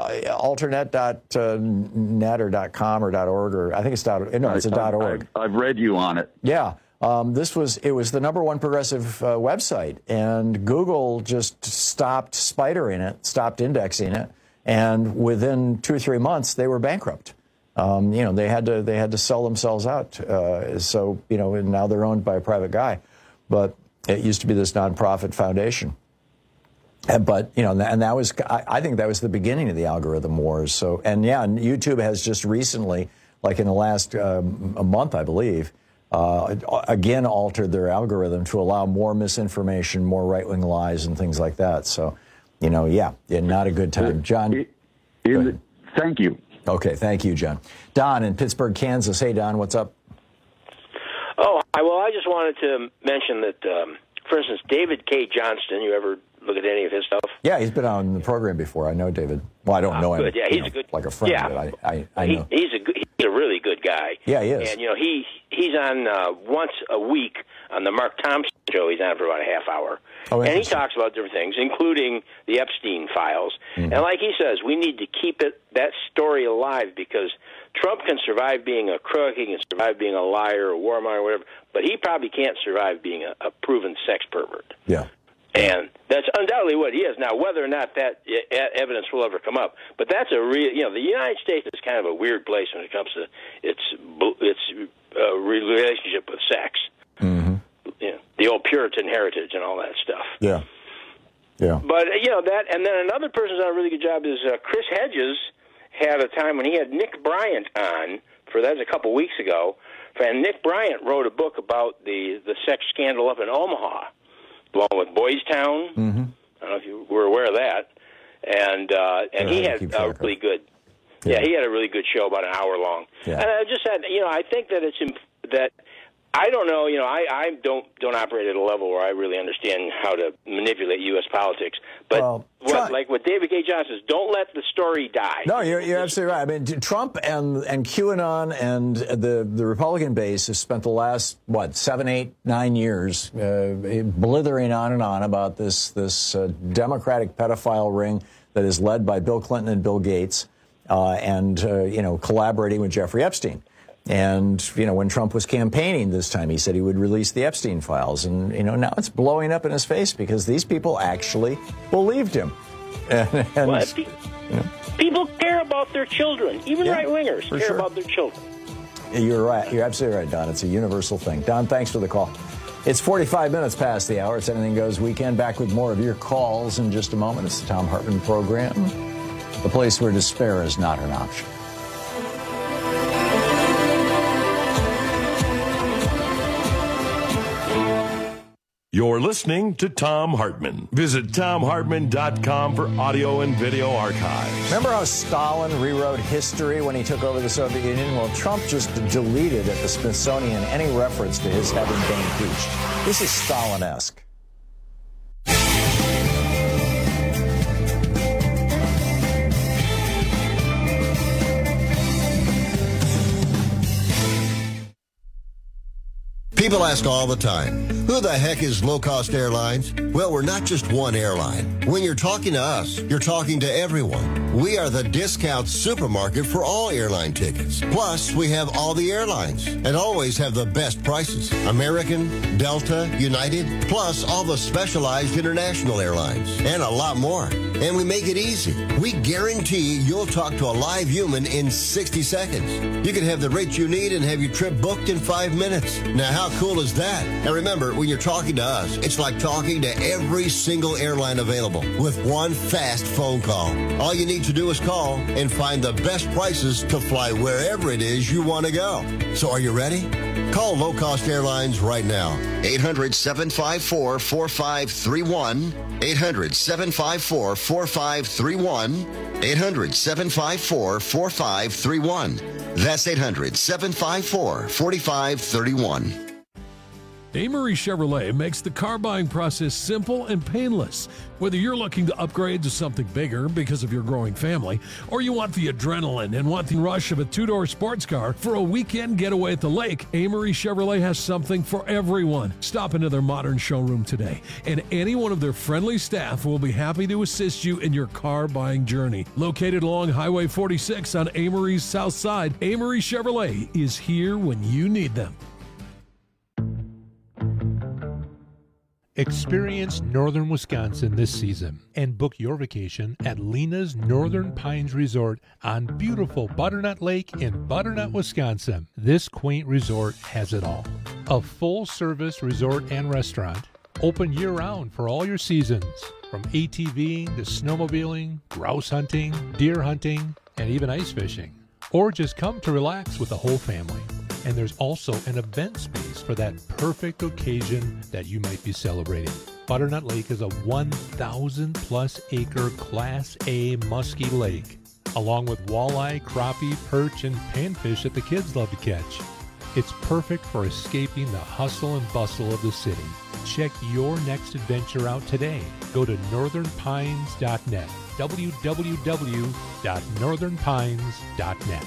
or .com or .org, or I think it's it's a .org. I've read you on it. Yeah. It was the number one progressive website, and Google just stopped spidering it, stopped indexing it, and within 2 or 3 months they were bankrupt. They had to sell themselves out. And now they're owned by a private guy, but it used to be this nonprofit foundation. But and that was, I think that was the beginning of the algorithm wars. So, and YouTube has just recently, like in the last a month, I believe, again altered their algorithm to allow more misinformation, more right-wing lies, and things like that. So, not a good time. John? Thank you. Okay, thank you, John. Don in Pittsburgh, Kansas. Hey, Don, what's up? I just wanted to mention that, for instance, David K. Johnston, you ever look at any of his stuff? Yeah, he's been on the program before. I know David. Well, I don't know him. Yeah, he's a good, like a friend. Yeah, but I know. He's a really good guy. Yeah, he is. And he's on once a week on the Mark Thompson show. He's on for about a half hour, and he talks about different things, including the Epstein files. Mm-hmm. And like he says, we need to keep that story alive because Trump can survive being a crook, he can survive being a liar, a warmonger, or whatever, but he probably can't survive being a proven sex pervert. Yeah. And that's undoubtedly what he is. Now, whether or not that evidence will ever come up, but that's a real, the United States is kind of a weird place when it comes to its relationship with sex. Mm-hmm. the old Puritan heritage and all that stuff. Yeah. Yeah. But, that, and then another person who's done a really good job is Chris Hedges had a time when he had Nick Bryant on, that was a couple weeks ago, and Nick Bryant wrote a book about the sex scandal up in Omaha, the one with Boys Town. Mm-hmm. I don't know if you were aware of that. And he had a really good, he had a really good show, about an hour long. Yeah. And I just said, I think that that I don't know, I don't operate at a level where I really understand how to manipulate U.S. politics. But like what David K. Johnson says, don't let the story die. No, you're absolutely right. I mean, Trump and QAnon and the Republican base has spent the last, 7, 8, 9 years blithering on and on about this Democratic pedophile ring that is led by Bill Clinton and Bill Gates and collaborating with Jeffrey Epstein. And, when Trump was campaigning this time, he said he would release the Epstein files. And, now it's blowing up in his face because these people actually believed him. People care about their children. Even right-wingers care about their children. You're right. You're absolutely right, Don. It's a universal thing. Don, thanks for the call. It's 45 minutes past the hour. It's Anything Goes Weekend. Back with more of your calls in just a moment. It's the Thom Hartmann Program, the place where despair is not an option. You're listening to Thom Hartmann. Visit ThomHartmann.com for audio and video archives. Remember how Stalin rewrote history when he took over the Soviet Union? Well, Trump just deleted at the Smithsonian any reference to his having been impeached. This is Stalin-esque. People ask all the time, who the heck is Low Cost Airlines? Well, we're not just one airline. When you're talking to us, you're talking to everyone. We are the discount supermarket for all airline tickets. Plus, we have all the airlines and always have the best prices. American, Delta, United, plus all the specialized international airlines and a lot more. And we make it easy. We guarantee you'll talk to a live human in 60 seconds. You can have the rates you need and have your trip booked in 5 minutes. Now, how cool is that? And remember, when you're talking to us, it's like talking to every single airline available with one fast phone call. All you need to do is call and find the best prices to fly wherever it is you want to go. So are you ready? Call Low Cost Airlines right now. 800-754-4531. 800-754-4531. 800-754-4531. That's 800-754-4531. Amory Chevrolet makes the car buying process simple and painless. Whether you're looking to upgrade to something bigger because of your growing family, or you want the adrenaline and want the rush of a two-door sports car for a weekend getaway at the lake, Amory Chevrolet has something for everyone. Stop into their modern showroom today, and any one of their friendly staff will be happy to assist you in your car buying journey. Located along Highway 46 on Amory's south side, Amory Chevrolet is here when you need them. Experience northern Wisconsin this season and book your vacation at Lena's Northern Pines Resort on beautiful Butternut Lake in Butternut, Wisconsin. This quaint resort has it all. A full-service resort and restaurant, open year-round for all your seasons, from ATVing to snowmobiling, grouse hunting, deer hunting, and even ice fishing. Or just come to relax with the whole family. And there's also an event space for that perfect occasion that you might be celebrating. Butternut Lake is a 1,000-plus acre Class A musky lake, along with walleye, crappie, perch, and panfish that the kids love to catch. It's perfect for escaping the hustle and bustle of the city. Check your next adventure out today. Go to northernpines.net, www.northernpines.net.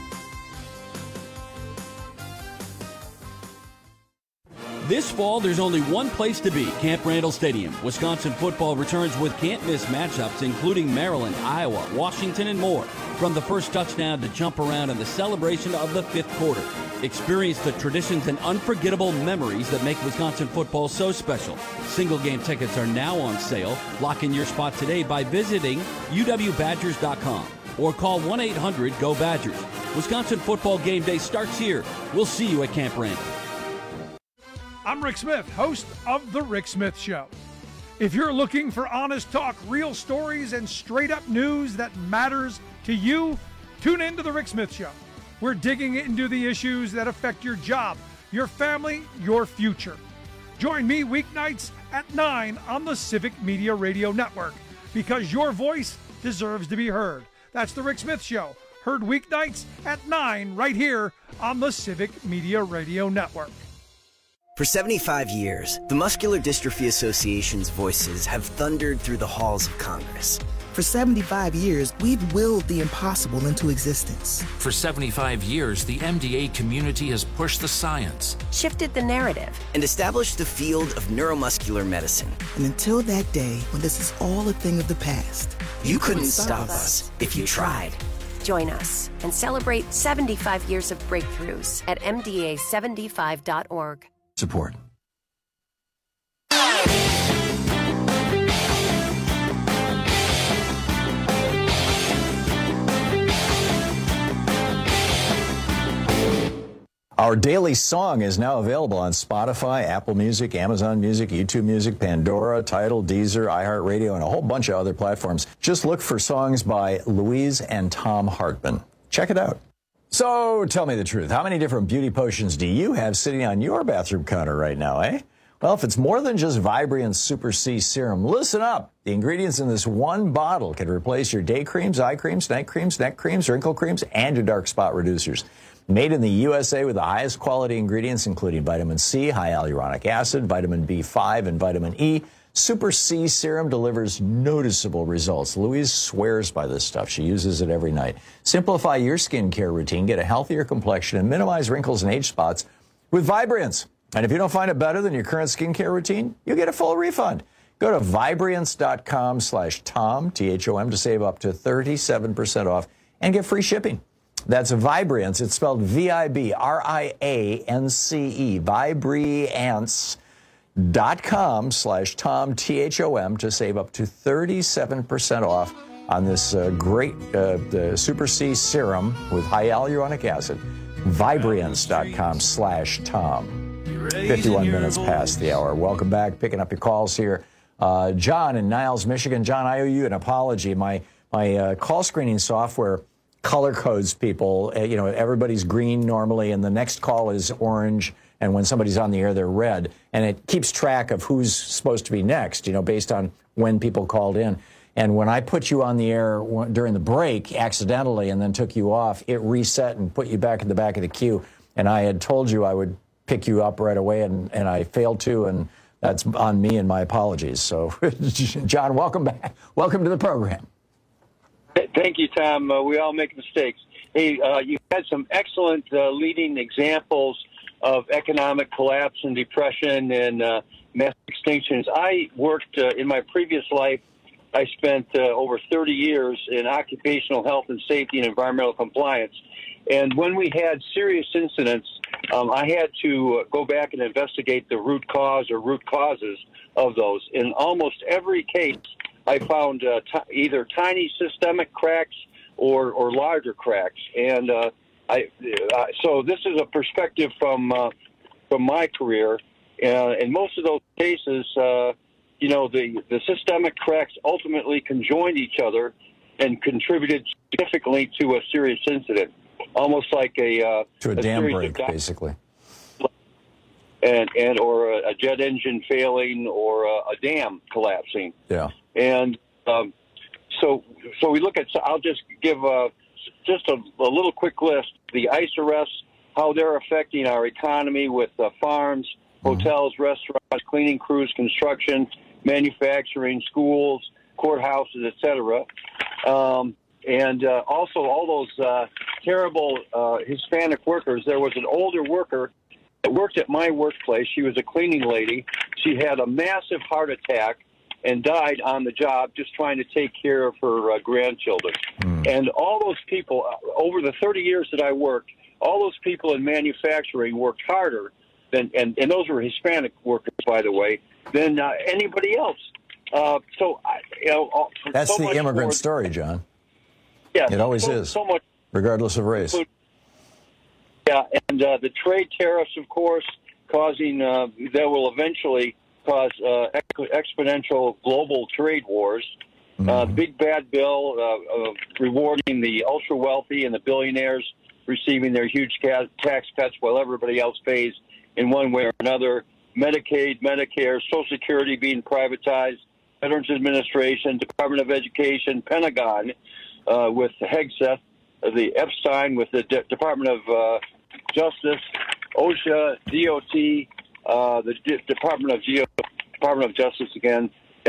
This fall, there's only one place to be, Camp Randall Stadium. Wisconsin football returns with can't-miss matchups, including Maryland, Iowa, Washington, and more. From the first touchdown to jump around and the celebration of the fifth quarter. Experience the traditions and unforgettable memories that make Wisconsin football so special. Single-game tickets are now on sale. Lock in your spot today by visiting uwbadgers.com or call 1-800-GO-BADGERS. Wisconsin football game day starts here. We'll see you at Camp Randall. I'm Rick Smith, host of The Rick Smith Show. If you're looking for honest talk, real stories, and straight-up news that matters to you, tune in to The Rick Smith Show. We're digging into the issues that affect your job, your family, your future. Join me weeknights at 9 on the Civic Media Radio Network, because your voice deserves to be heard. That's The Rick Smith Show, heard weeknights at 9 right here on the Civic Media Radio Network. For 75 years, the Muscular Dystrophy Association's voices have thundered through the halls of Congress. For 75 years, we've willed the impossible into existence. For 75 years, the MDA community has pushed the science, shifted the narrative, and established the field of neuromuscular medicine. And until that day, when this is all a thing of the past, you couldn't stop us if you tried. Join us and celebrate 75 years of breakthroughs at MDA75.org. Support. Our daily song is now available on Spotify, Apple Music, Amazon Music, YouTube Music, Pandora, Tidal, Deezer, iHeartRadio, and a whole bunch of other platforms. Just look for songs by Louise and Tom Hartman. Check it out. So tell me the truth. How many different beauty potions do you have sitting on your bathroom counter right now, eh? Well, if it's more than just Vibrance Super C Serum, listen up. The ingredients in this one bottle can replace your day creams, eye creams, night creams, neck creams, wrinkle creams, and your dark spot reducers. Made in the USA with the highest quality ingredients, including vitamin C, high hyaluronic acid, vitamin B5, and vitamin E, Super C Serum delivers noticeable results. Louise swears by this stuff. She uses it every night. Simplify your skincare routine, get a healthier complexion, and minimize wrinkles and age spots with Vibrance. And if you don't find it better than your current skincare routine, you get a full refund. Go to Vibrance.com/Tom, T-H-O-M, to save up to 37% off and get free shipping. That's Vibrance. It's spelled V-I-B-R-I-A-N-C-E, Vibrance.com/Tom, T-H-O-M, to save up to 37% off on this great Super C Serum with high hyaluronic acid. Vibrance.com/Tom. 51 minutes past the hour. Welcome back. Picking up your calls here. John in Niles, Michigan. John, I owe you an apology. My call screening software color codes people. Everybody's green normally, and the next call is orange. And when somebody's on the air, they're red. And it keeps track of who's supposed to be next, based on when people called in. And when I put you on the air during the break accidentally and then took you off, it reset and put you back in the back of the queue. And I had told you I would pick you up right away, and I failed to, and that's on me, and my apologies. So, John, welcome back. Welcome to the program. Thank you, Tom. We all make mistakes. Hey, you had some excellent leading examples of economic collapse and depression and mass extinctions. I worked in my previous life. I spent over 30 years in occupational health and safety and environmental compliance. And when we had serious incidents, I had to go back and investigate the root cause or root causes of those. In almost every case, I found either tiny systemic cracks or larger cracks. And so this is a perspective from my career. In most of those cases, the systemic cracks ultimately conjoined each other and contributed significantly to a serious incident, almost like a dam break, basically, or a jet engine failing or a dam collapsing. Yeah, and so we look at. I'll just give just a little quick list: the ICE arrests, how they're affecting our economy with farms, hotels, restaurants, cleaning crews, construction, manufacturing, schools, courthouses, etc. And also all those terrible Hispanic workers. There was an older worker that worked at my workplace. She was a cleaning lady. She had a massive heart attack and died on the job just trying to take care of her grandchildren. And all those people, over the 30 years that I worked, all those people in manufacturing worked harder than, and those were Hispanic workers, by the way, than anybody else. That's the immigrant story, John. Yeah, it always is, so much, regardless of race. Yeah, and the trade tariffs, of course, causing that will eventually cause exponential global trade wars. Big bad bill rewarding the ultra wealthy and the billionaires receiving their huge tax cuts while everybody else pays in one way or another. Medicaid, Medicare, Social Security being privatized, Veterans Administration, Department of Education, Pentagon with Hegseth, the Epstein with the Department of Justice, OSHA, DOT, the Department of Justice again,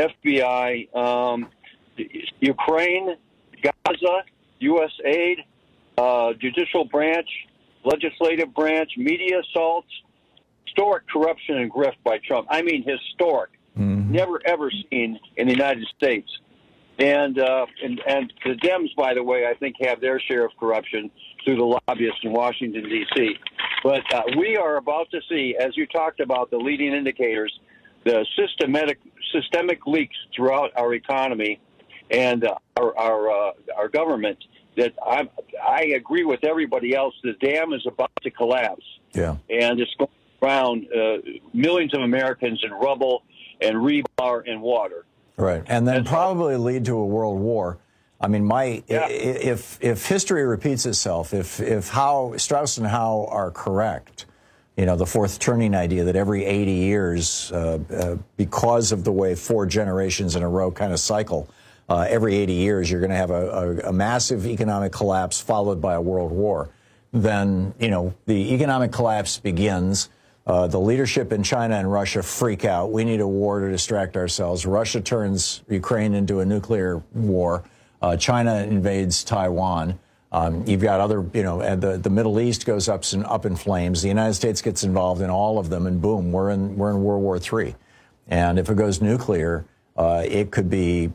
FBI, Ukraine, Gaza, U.S. aid, judicial branch, legislative branch, media assaults, historic corruption and grift by Trump. I mean, historic. Never, ever seen in the United States. And the Dems, by the way, I think have their share of corruption through the lobbyists in Washington, D.C. But we are about to see, as you talked about, the leading indicators, the systemic leaks throughout our economy and our government. That I agree with everybody else. The dam is about to collapse. Yeah, and it's going around millions of Americans in rubble and rebar and water. Right, and then probably lead to a world war. I mean, if history repeats itself, if Howe, Strauss and Howe are correct, you know, the fourth turning idea that every 80 years, because of the way 4 generations in a row kind of cycle, every 80 years you're going to have a massive economic collapse followed by a world war, then, you know, the economic collapse begins. The leadership in China and Russia freak out. We need a war to distract ourselves. Russia turns Ukraine into a nuclear war. China invades Taiwan. You've got other, you know, and the Middle East goes up in flames. The United States gets involved in all of them, and boom, we're in World War III. And if it goes nuclear, it could be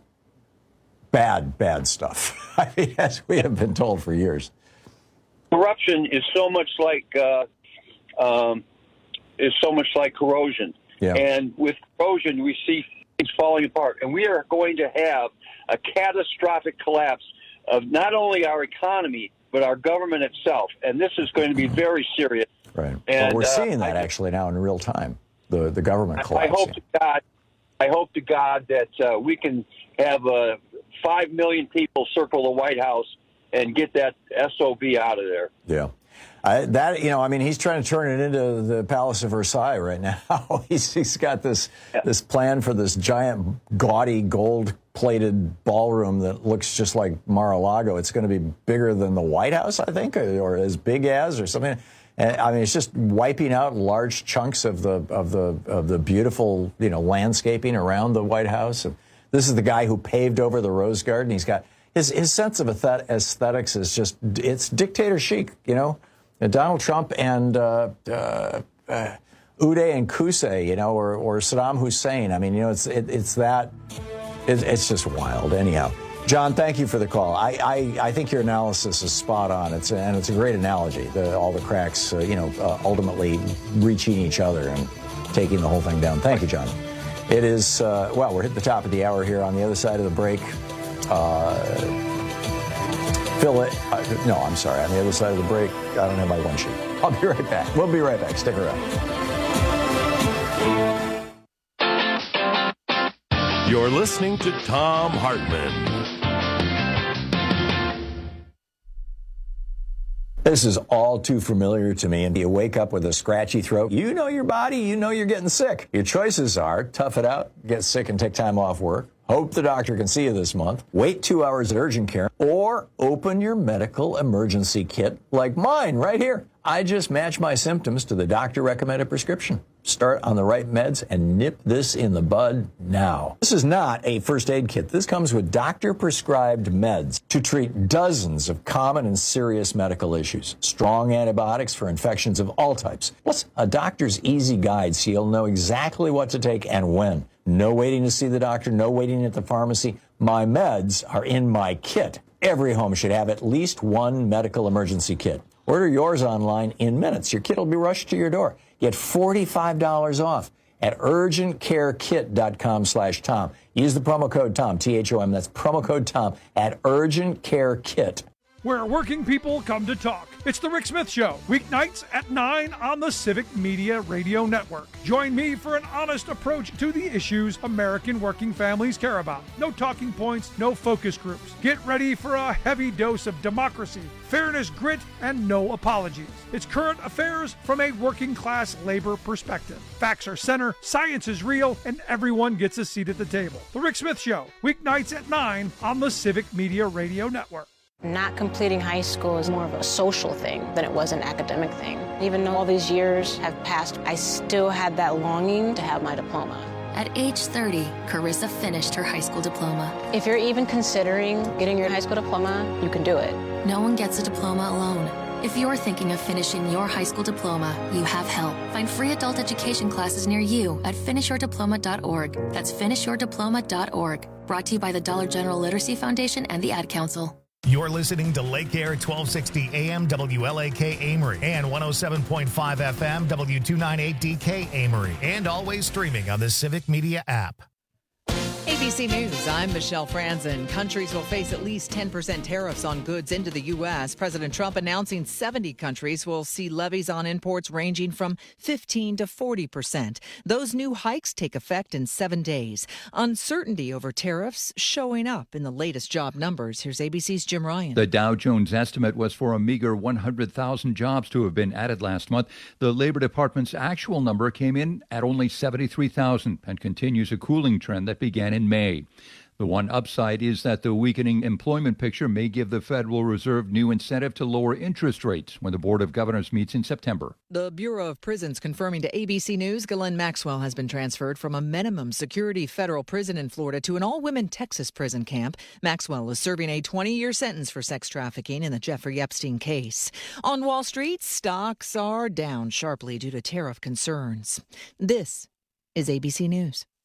bad stuff. I mean, as we have been told for years. Corruption is so much like corrosion. Yeah. And with corrosion, we see things falling apart. And we are going to have a catastrophic collapse of not only our economy, but our government itself. And this is going to be very serious. Right. And we're seeing that actually now in real time, the government collapsing. I hope to God that we can have 5 million people circle the White House and get that SOB out of there. Yeah. You know, I mean, he's trying to turn it into the Palace of Versailles right now. He's got this plan for this giant, gaudy, gold-plated ballroom that looks just like Mar-a-Lago. It's going to be bigger than the White House, I think, or as big as, or something. And, I mean, it's just wiping out large chunks of the beautiful, you know, landscaping around the White House. And this is the guy who paved over the Rose Garden. He's got his sense of aesthetics is just, it's dictator chic, you know. Donald Trump and Uday and Qusay, you know, or Saddam Hussein. I mean, you know, it's just wild. Anyhow, John, thank you for the call. I think your analysis is spot on. It's a great analogy. All the cracks, you know, ultimately reaching each other and taking the whole thing down. Thank you, John. It is well, we're hitting the top of the hour here. On the other side of the break. No, I'm sorry. On the other side of the break, I don't have my one sheet. I'll be right back. We'll be right back. Stick around. You're listening to Thom Hartmann. This is all too familiar to me. And you wake up with a scratchy throat. You know your body. You know you're getting sick. Your choices are tough it out, get sick and take time off work, hope the doctor can see you this month, wait 2 hours at urgent care, or open your medical emergency kit like mine right here. I just match my symptoms to the doctor-recommended prescription. Start on the right meds and nip this in the bud now. This is not a first aid kit. This comes with doctor-prescribed meds to treat dozens of common and serious medical issues. Strong antibiotics for infections of all types. Plus, a doctor's easy guide so you'll know exactly what to take and when. No waiting to see the doctor, no waiting at the pharmacy. My meds are in my kit. Every home should have at least one medical emergency kit. Order yours online in minutes. Your kit will be rushed to your door. Get $45 off at urgentcarekit.com/Tom. Use the promo code Tom, T-H-O-M. That's promo code Tom at Urgent Care Kit. where working people come to talk. It's The Rick Smith Show, weeknights at 9 on the Civic Media Radio Network. Join me for an honest approach to the issues American working families care about. No talking points, no focus groups. Get ready for a heavy dose of democracy, fairness, grit, and no apologies. It's current affairs from a working class labor perspective. Facts are center, science is real, and everyone gets a seat at the table. The Rick Smith Show, weeknights at 9 on the Civic Media Radio Network. Not completing high school is more of a social thing than it was an academic thing. Even though all these years have passed, I still had that longing to have my diploma. At age 30, Carissa finished her high school diploma. If you're even considering getting your high school diploma, you can do it. No one gets a diploma alone. If you're thinking of finishing your high school diploma, you have help. Find free adult education classes near you at finishyourdiploma.org. That's finishyourdiploma.org. Brought to you by the Dollar General Literacy Foundation and the Ad Council. You're listening to Lake Air 1260 AM WLAK Amory and 107.5 FM W298DK Amory, and always streaming on the Civic Media app. ABC News, I'm Michelle Franzen. Countries will face at least 10% tariffs on goods into the U.S. President Trump announcing 70 countries will see levies on imports ranging from 15 to 40%. Those new hikes take effect in 7 days. Uncertainty over tariffs showing up in the latest job numbers. Here's ABC's Jim Ryan. The Dow Jones estimate was for a meager 100,000 jobs to have been added last month. The Labor Department's actual number came in at only 73,000 and continues a cooling trend that began in May. The one upside is that the weakening employment picture may give the Federal Reserve new incentive to lower interest rates when the Board of Governors meets in September. The Bureau of Prisons confirming to ABC News Ghislaine Maxwell has been transferred from a minimum security federal prison in Florida to an all-women Texas prison camp. Maxwell is serving a 20-year sentence for sex trafficking in the Jeffrey Epstein case. On Wall Street, stocks are down sharply due to tariff concerns. This is ABC News.